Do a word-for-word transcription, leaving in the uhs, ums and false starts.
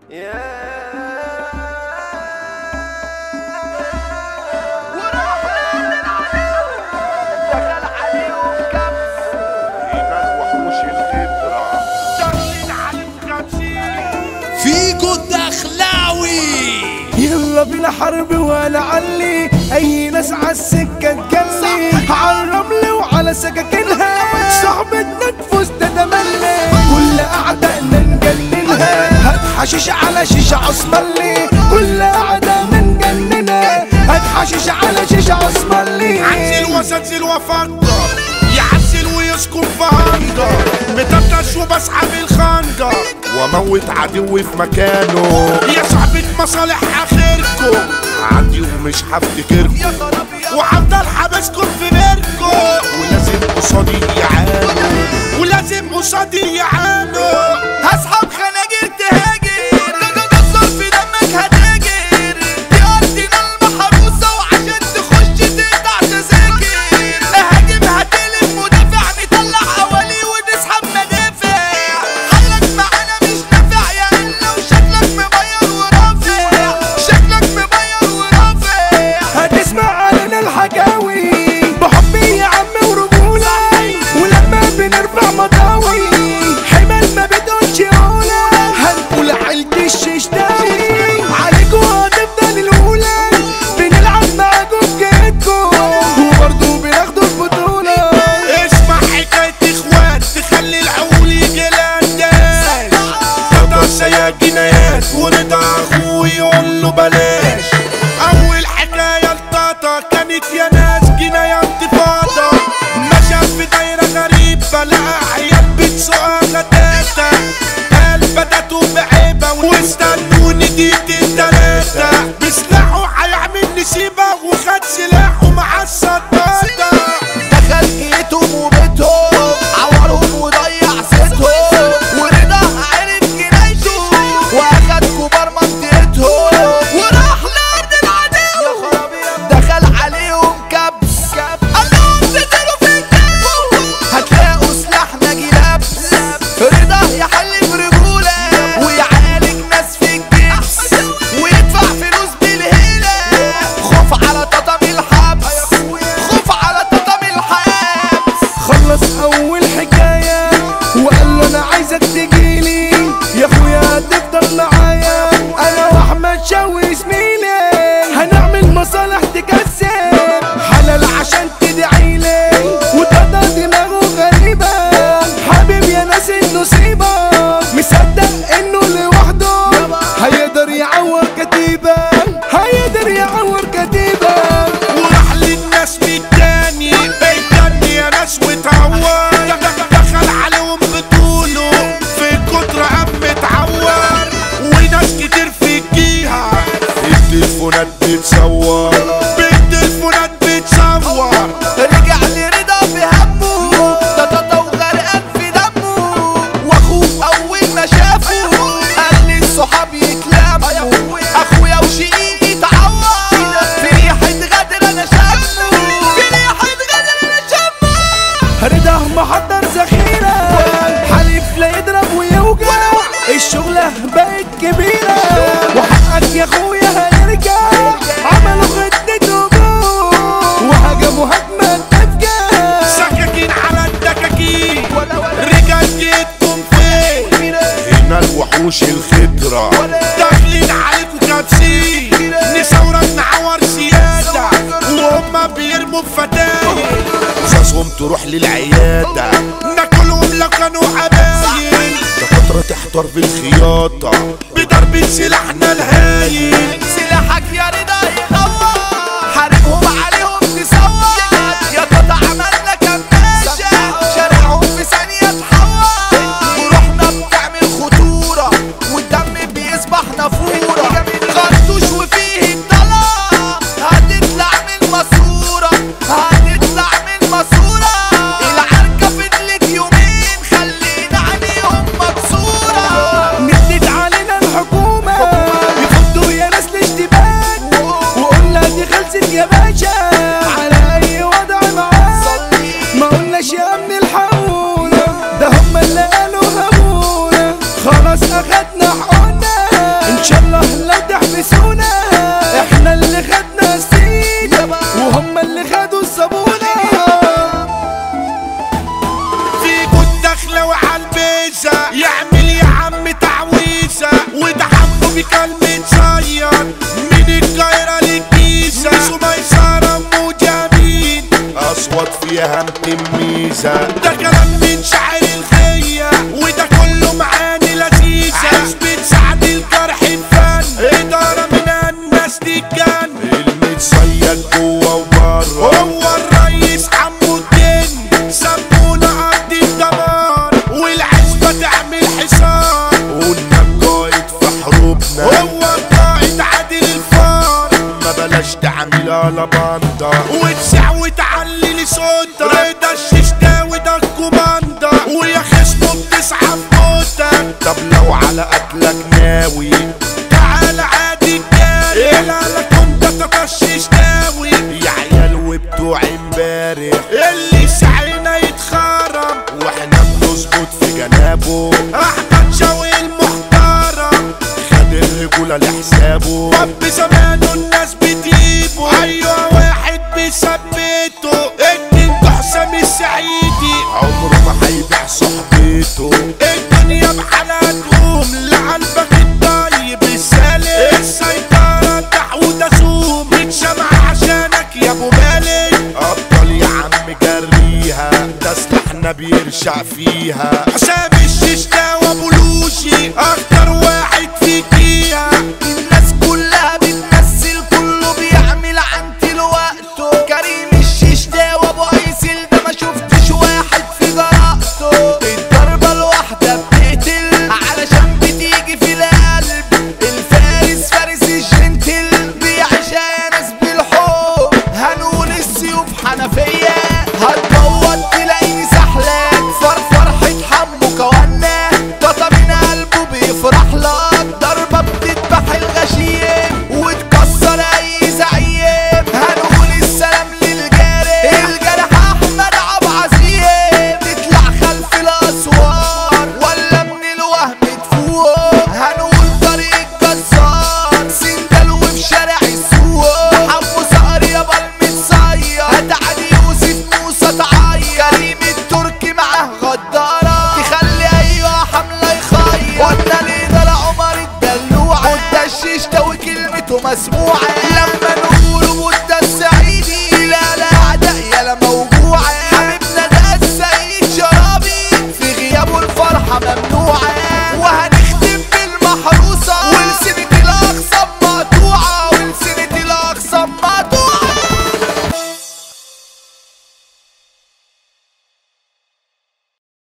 فيكو الدخلاوي يلا بينا حرب ولا علي اي ناس عالسكة تجلي على الرمل وعلى سكاكينها صاحبتنا تفوز تتملي كل اعدائنا نجننها هات حشيش على شيشة عصملي كل اعدائنا نجننها هات حشيش على شيشة عصملي عزل وزلزل وفكر يعسل ويسكن في هنجر متبتش وبسحب الخنجر واموت عدوي في مكانه يا صاحبة مصالح اخركم عندي ومش هفتكركم وهفضل حابسكم في بيركم ولازم قصادي يعانوا ولازم قصادي يعانوا هسحب خناجر تهاجر تصل في دمك هتاجر دي ارضنا المحروسة وعشان تخش تقطع تذاكر اهاجم هتقلب مدافع نطلع حوالي ونسحب مدافع حلك معانا مش نافع يا الا وشكلك مبير ورافع شكلك مبير ورافع هتسمع علينا الحكاوي بحبي يا عم ورجولة ولما بنرفع مطاوي حمل ما بتقولش اولى هنقول عيلة الششتاوي عليكوا هتفضل الاولى بنلعب معاكوا بجيتكوا وبرضه بناخدوا البطولة اسمع حكاية اخوات تخلي العقول يجي للناس رضا سيا جنايات ورضا اخوه يقول له بلاش اول حكاية لطاطا كانت يا ناس جناية انتفاضة مشى في دايرة غريبة لقى عيال بتسوقها غتاتة قال بدأتوا بعيبة واستنوني دقيقتين تلاتة بسلاحه هيعمل نسيبة وخد سلاحه مع الصدادة دخل جيتهم وبيتهم عورهم وضيع ستهم ورضا عرف جنايته واخد كبار منطقتهم وراح لارض العدو دخل عليهم كبس قال لهم تنزلوا في الجو هتلاقوا سلاحنا جلابس رضا يحل برجولة ويعالج ناس في الجبس ويدفع فلوس بالهيلة خوف على تطم الحبس خوف على تطم الحبس خلص اول حكاية وقال له انا عايزك تجيلي يا اخويا هتفضل معايا انا واحمد شوقي زميلي هنعمل مصالح تكسب حلال عشان تدعيلي وتقطع دماغه غريبة حبيب يا ناس النصيبة مصدق انه لوحده هيقدر يعور كتيبة هيقدر يعور كتيبة وراح للناس بالتاني بيتني يا ناس وتعور دخل عليهم بطوله في كتر قام متعور وناس كتير في الجيهة التليفونات بتصور بالتليفونات بتصور رجع لرضا بهمه تطاطا وغرقان في دمه واخوه اول ما شافه قال لي الصحاب يتلموا اخويا وشقيقي اتعور في ريحة غدر انا شامه في ريحة غدر انا شامه رضا محضر ذخيرة حليف لا يضرب ويوجع الشغلة بقت كبيرة وحقك يا اخويا هنرجع عملوا خطة هجوم وهجموا هجمة تفجع سكاكين على الدكاكين رجال جيتكم فين هنا الوحوش الخضرة داخلين عليكم كابسين نساورك نعور سيادة وهما بيرموا بفتاين رصاصهم تروح للعيادة ناكلهم لو كانوا عباين دكاترة تحتار في الخياطة بضرب سلاحنا الهايل سلاحك يا رضا ينور حاربهم عليهم تسور يا قطع عملنا كماشة شارعهم في ثانية تحور وروحنا بتعمل خطورة والدم بيصبح نافورة خرطوش وفيه الطلاق هتطلع من ماسورة هتطلع من ماسورة العركة فضلت يومين خلينا عليهم مكسورة مدت علينا الحكومة يفضوا يا ناس الاشتباك وقلنا دي خلصت يا باشا على اي وضع معاك ما قلناش يا ابن الحقونا ده هم اللي قالوا همونا خلاص اخدنا حقنا ان شاء الله لو تحبسونا احنا اللي خدنا السيدة وهم اللي خدوا الصابونة. فيكوا الدخلة وعالبيزة يعمل يا عم تعويذة وده حبه بكلمة صياد من القاهرة للجيزة مش ميسرة ام جميل اصوات فيها متميزة ده كلام من شاعر الخية وده كله معاني لذيذة عزبة سعد الجرح الفن ادارة من الناس دي كان المتصيد جوه وبره هو الريس حمو الدين سمونا ارض الدمار والعزبة تعمل حصار قلنا القائد في حروبنا هو القائد عادل الفار ما بلاش تعمل على باندا وتسع وتعلي لصوتك رضا الششتاوي ده الكوماندا ويا خصمه بتسعى في موتك طب لو على قتلك ناوي تعال عادي الجاري لا لا كنت تتششتاوي يا عيال وبتوع امبارح اللي سعينا يتخرم واحنا بنظبط في جنابه احمد شوقي المحترم خد الرجولة لحسابه طب زمانه الناس بتجيبه ايوه واحد بيثبته اتنين حسام السعيدي عمره ما هيبيع صحبته الدنيا بحالها تقوم لقلبك الطيب السالم السيطرة تحوده زوم متشمع عشانك يا ابو مالك ابطال يا عم جريها ده سلاحنا بيرشع فيها حسام الششتاوي ابو لوشي اكتر واحد فيكيها الناس كلها بتمثل كله بيعمل عنتي لوقته كريم الششتاوي ابو ايسل ده ما شفتش واحد في جرأته الضربة الواحدة بتقتل علشان بتيجي في القلب الفارس فارس الجنتل بيعيشها ناس بالحب هنقول السيوف حنفية هتبوظ تلاقيني سحلك فرفرحة حمو كوانا طاطا من قلبه بيفرح لك ضربة بتذبح الغشيم وتكسر اي زعيم هنقول السلام للجارح الجرح احمد عبد العزيز تطلع خلف الاسوار ولا من الوهم تفوق هنقول طريق الجزار سندل وفي شارع السوق حمو صقر يابا المتصير هتعدي يوسف موسى تعير كريم التركي معاه غدارة تخلي ايوه حملة يخير قلنا ليه ده عمر الدلوع قد الشيشتاوي كلمته مسموعة